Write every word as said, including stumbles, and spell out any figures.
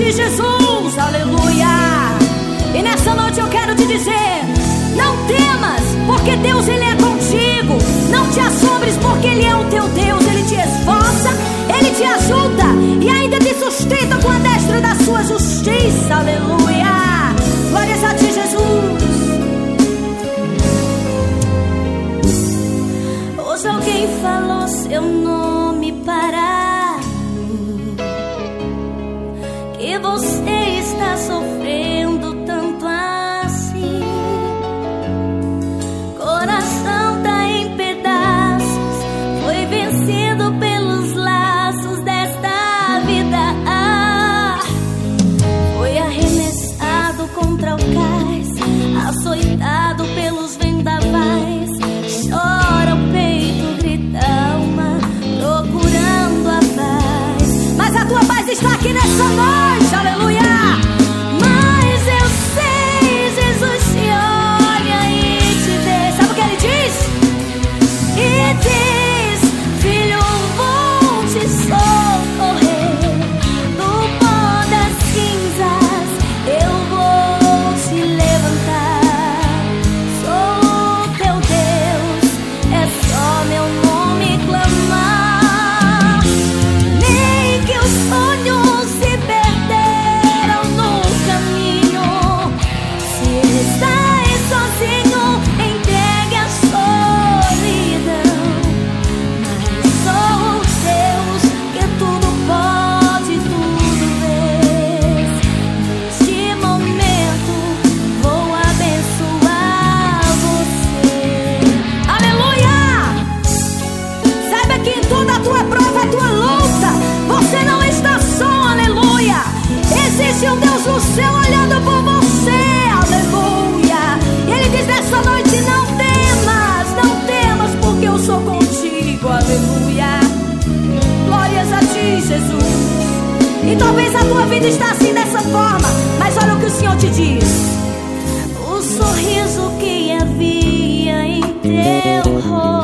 de Jesus, aleluia. E nessa noite eu quero te dizer: não temas, porque Deus, Ele é contigo. Não te assombres, porque Ele é o teu Deus. Ele te esforça, Ele te ajuda e ainda te sustenta com a destra da sua justiça, aleluia. Glórias a ti, Jesus. Hoje alguém falou seu nome para mim, que você está sofrendo tanto assim. Coração tá em pedaços, foi vencido pelos laços desta vida. Ah, foi arremessado contra o cais, açoitado pelos vendavais. Chora o peito, grita a alma, procurando a paz. Mas a tua paz está aqui nessa noite, aleluia. Mas eu sei, Jesus te olha e te vê. Sabe o que Ele diz? E diz: filho, vou te socorrer. Do pó das cinzas eu vou te levantar. Sou teu Deus, é só meu nome clamar. Nem que os sonhos se perderam no caminho, se estás sozinho, entregue a solidão. Mas sou o Deus que tudo pode, tudo vê. Neste momento vou abençoar você. Aleluia! Saiba que em toda a tua prova, a tua luta, você não está só, aleluia. Existe um Deus no céu olhando por você, aleluia. E Ele diz nessa noite: não temas, não temas, porque eu sou contigo, aleluia. Glórias a ti, Jesus. E talvez a tua vida está assim dessa forma, mas olha o que o Senhor te diz: o sorriso que havia em teu rosto